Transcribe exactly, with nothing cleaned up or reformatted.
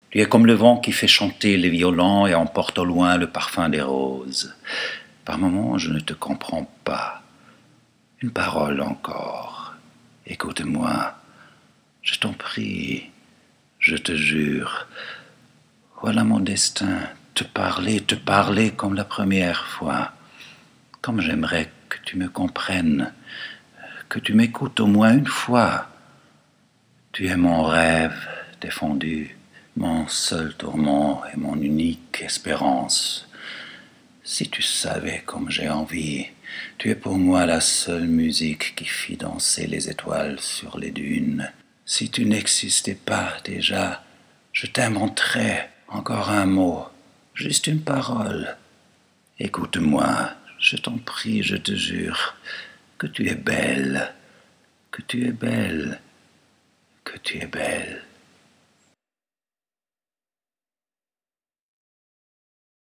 Tu es comme le vent qui fait chanter les violons et emporte au loin le parfum des roses. Par moments, je ne te comprends pas. Une parole encore. Écoute-moi. Je t'en prie. Je te jure. Voilà mon destin. Te parler, te parler comme la première fois. Comme j'aimerais que tu me comprennes. Que tu m'écoutes au moins une fois. Tu es mon rêve défendu, mon seul tourment et mon unique espérance. Si tu savais comme j'ai envie, tu es pour moi la seule musique qui fit danser les étoiles sur les dunes. Si tu n'existais pas déjà, je t'inventerais encore un mot, juste une parole. Écoute-moi, je t'en prie, je te jure, que tu es belle, que tu es belle, que tu es belle.